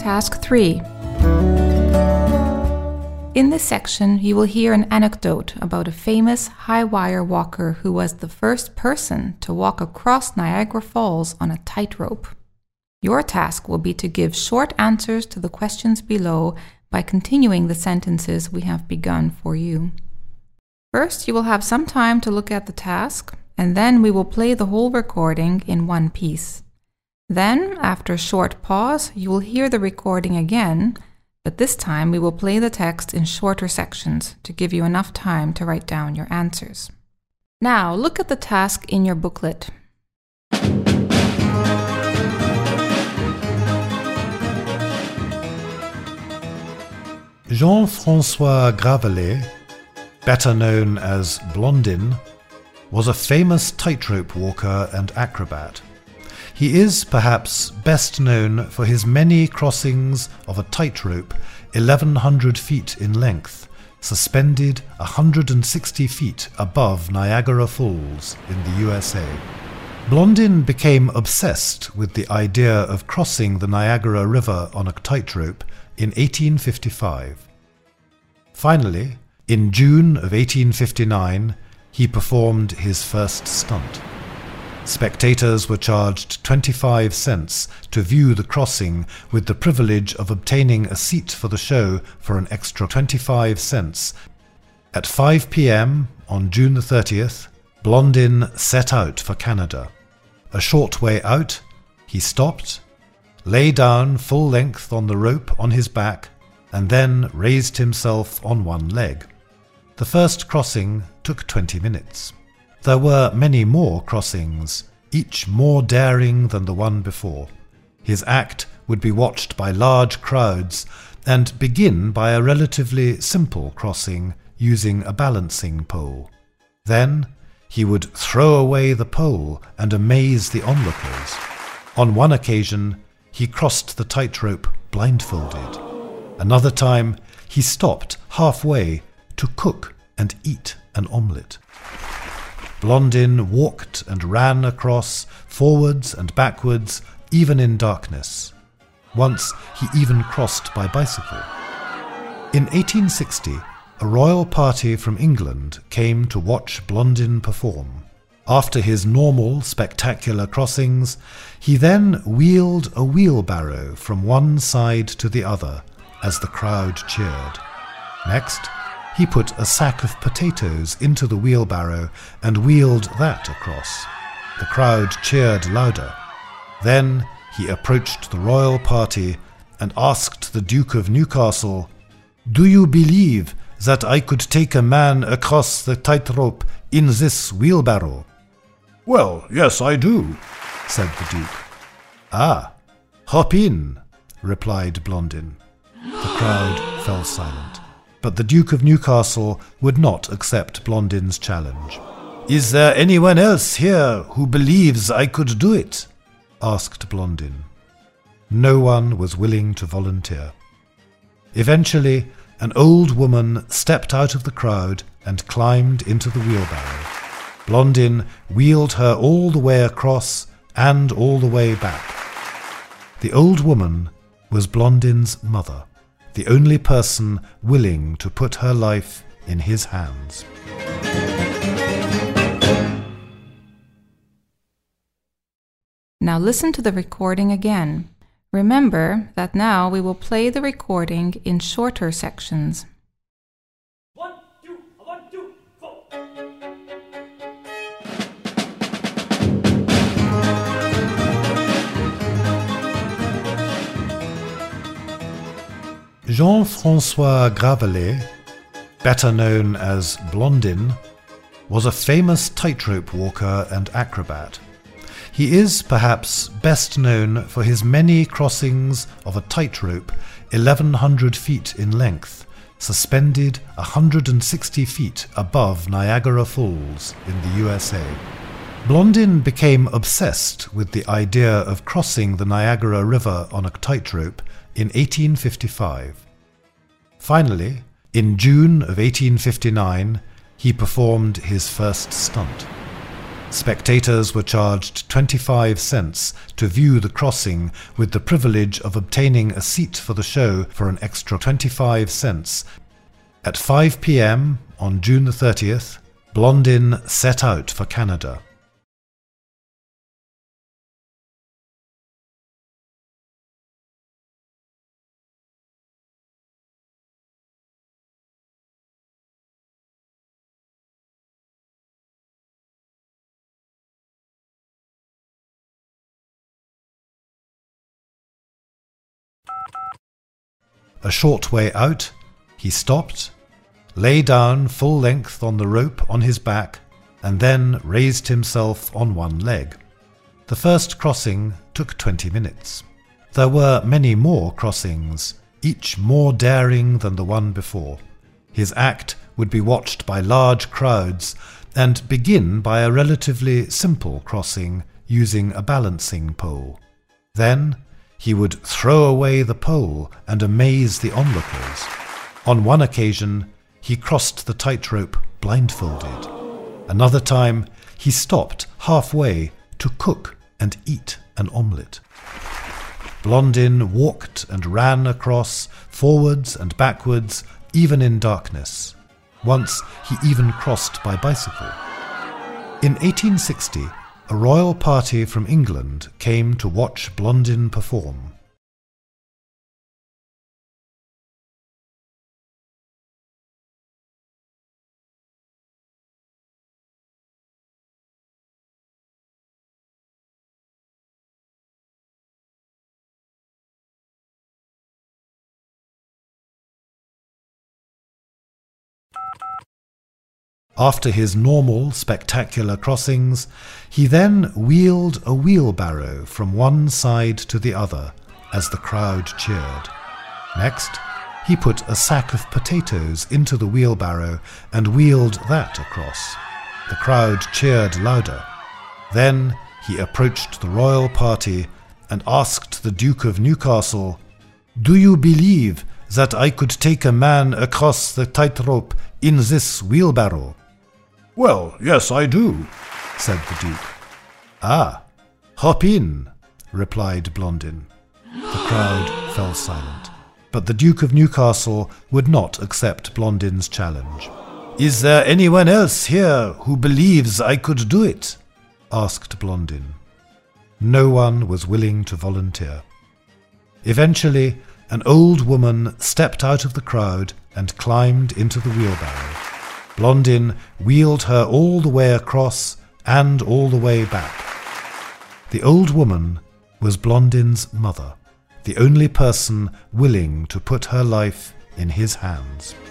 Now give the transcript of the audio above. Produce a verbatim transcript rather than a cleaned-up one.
Task three. In this section, you will hear an anecdote about a famous high-wire walker who was the first person to walk across Niagara Falls on a tightrope. Your task will be to give short answers to the questions below by continuing the sentences we have begun for you. First, you will have some time to look at the task, and then we will play the whole recording in one piece. Then, after a short pause, you will hear the recording again, but this time we will play the text in shorter sections to give you enough time to write down your answers. Now, look at the task in your booklet. Jean-François Gravelet, better known as Blondin, was a famous tightrope walker and acrobat. He is perhaps best known for his many crossings of a tightrope eleven hundred feet in length, suspended one hundred sixty feet above Niagara Falls in the U S A. Blondin became obsessed with the idea of crossing the Niagara River on a tightrope in eighteen fifty-five. Finally, in June of eighteen fifty-nine, he performed his first stunt. Spectators were charged twenty-five cents to view the crossing, with the privilege of obtaining a seat for the show for an extra twenty-five cents. At five p.m. on June the thirtieth, Blondin set out for Canada. A short way out, he stopped, lay down full length on the rope on his back, and then raised himself on one leg. The first crossing took twenty minutes. There were many more crossings, each more daring than the one before. His act would be watched by large crowds and begin by a relatively simple crossing using a balancing pole. Then he would throw away the pole and amaze the onlookers. On one occasion, he crossed the tightrope blindfolded. Another time, he stopped halfway to cook and eat an omelette. Blondin walked and ran across, forwards and backwards, even in darkness. Once he even crossed by bicycle. In eighteen sixty, a royal party from England came to watch Blondin perform. After his normal, spectacular crossings, he then wheeled a wheelbarrow from one side to the other as the crowd cheered. Next, he put a sack of potatoes into the wheelbarrow and wheeled that across. The crowd cheered louder. Then he approached the royal party and asked the Duke of Newcastle, "Do you believe that I could take a man across the tightrope in this wheelbarrow?" "Well, yes, I do," said the Duke. "Ah, hop in," replied Blondin. The crowd fell silent. But the Duke of Newcastle would not accept Blondin's challenge. "Is there anyone else here who believes I could do it?" asked Blondin. No one was willing to volunteer. Eventually, an old woman stepped out of the crowd and climbed into the wheelbarrow. Blondin wheeled her all the way across and all the way back. The old woman was Blondin's mother, the only person willing to put her life in his hands. Now listen to the recording again. Remember that now we will play the recording in shorter sections. One, two, one, two, four. Jean-François Gravelet, better known as Blondin, was a famous tightrope walker and acrobat. He is perhaps best known for his many crossings of a tightrope eleven hundred feet in length, suspended one hundred sixty feet above Niagara Falls in the U S A. Blondin became obsessed with the idea of crossing the Niagara River on a tightrope in eighteen fifty-five. Finally, in June of eighteen fifty-nine, he performed his first stunt. Spectators were charged twenty-five cents to view the crossing, with the privilege of obtaining a seat for the show for an extra twenty-five cents. At five p m on June the thirtieth, Blondin set out for Canada. A short way out, he stopped, lay down full length on the rope on his back, and then raised himself on one leg. The first crossing took twenty minutes. There were many more crossings, each more daring than the one before. His act would be watched by large crowds, and begin by a relatively simple crossing using a balancing pole. Then he would throw away the pole and amaze the onlookers. On one occasion, he crossed the tightrope blindfolded. Another time, he stopped halfway to cook and eat an omelette. Blondin walked and ran across, forwards and backwards, even in darkness. Once he even crossed by bicycle. In eighteen sixty, a royal party from England came to watch Blondin perform. After his normal, spectacular crossings, he then wheeled a wheelbarrow from one side to the other as the crowd cheered. Next, he put a sack of potatoes into the wheelbarrow and wheeled that across. The crowd cheered louder. Then he approached the royal party and asked the Duke of Newcastle, "Do you believe that I could take a man across the tightrope in this wheelbarrow?" "Well, yes, I do," said the Duke. "Ah, hop in," replied Blondin. The crowd fell silent, but the Duke of Newcastle would not accept Blondin's challenge. "Is there anyone else here who believes I could do it?" asked Blondin. No one was willing to volunteer. Eventually, an old woman stepped out of the crowd and climbed into the wheelbarrow. Blondin wheeled her all the way across and all the way back. The old woman was Blondin's mother, the only person willing to put her life in his hands.